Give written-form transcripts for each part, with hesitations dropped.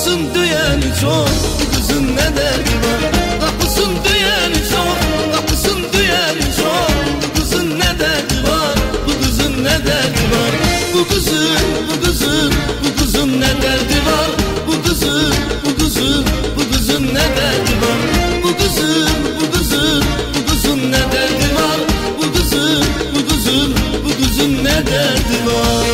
Kapısın duyeni çok, bu kızın ne derdi var? Kapısın duyeni çok, kapısın duyeni çok, bu kızın ne derdi var? Bu kızın ne derdi var? Bu kızın, bu kızın, bu kızın ne derdi var? Bu kızın, bu kızın, bu kızın ne derdi var? Bu kızın, bu kızın, bu kızın ne derdi var? Bu kızın, bu kızın, bu kızın ne derdi var?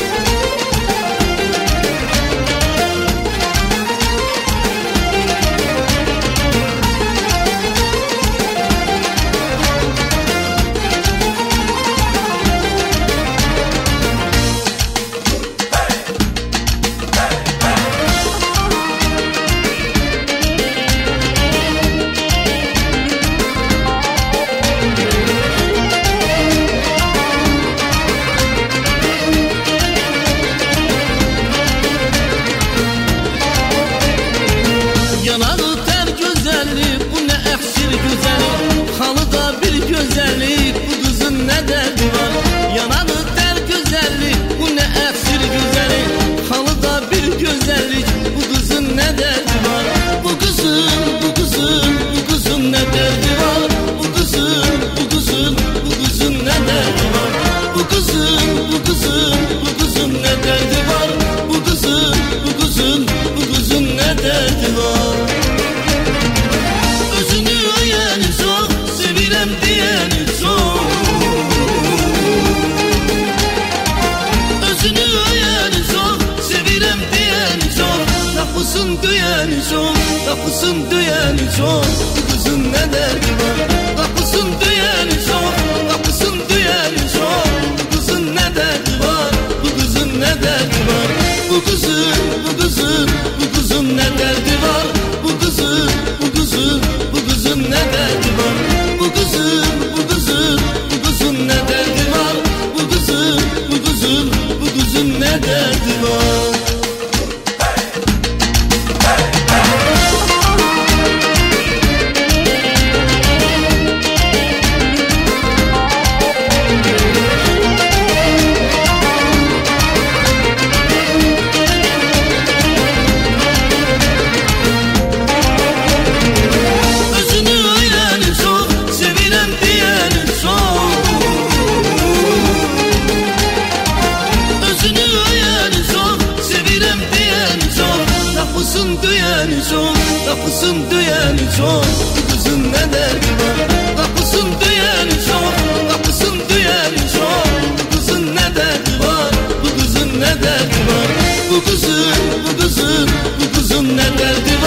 Yanağı ter güzellik, bu ne eksir güzellik, halıda bir güzellik, bu kızın ne derdi var? Yanağı ter güzellik, bu ne eksir güzellik, halıda bir güzellik, bu kızın ne derdi var? Bu kızın, bu kızın, bu kızın ne derdi var? Bu kızın, bu kızın, bu kızın ne derdi var? Bu kızın, bu kızın, bu kızın ne derdi var? Bu kızın, bu kızın, bu kızın ne derdi var? Özünü öyeni çok, sevirem diyeni çok. Özünü öyeni çok, sevirem diyeni çok. Kapısın duyeni çok, kapısın duyeni çok, bu kızın ne derdi var? Kapısın duyeni çok, kapısın duyeni çok, bu kızın ne derdi var? Bu kızın ne derdi var? Bu kızın, bu kızın, bu kızın ne derdi var? Bu kızın, bu kızın, bu kızın ne derdi var? Bu kızın, bu kızın, bu kızın ne derdi var? Bu kızın, bu kızın, bu kızın ne derdi var? Kapısın duyeni çok, kapısın duyeni çok, bu kızın ne derdi var? Kapısın duyeni çok, kapısın duyeni çok, bu kızın ne derdi var? Bu kızın ne derdi var? Bu kızın, bu kızın, bu kızın ne derdi var?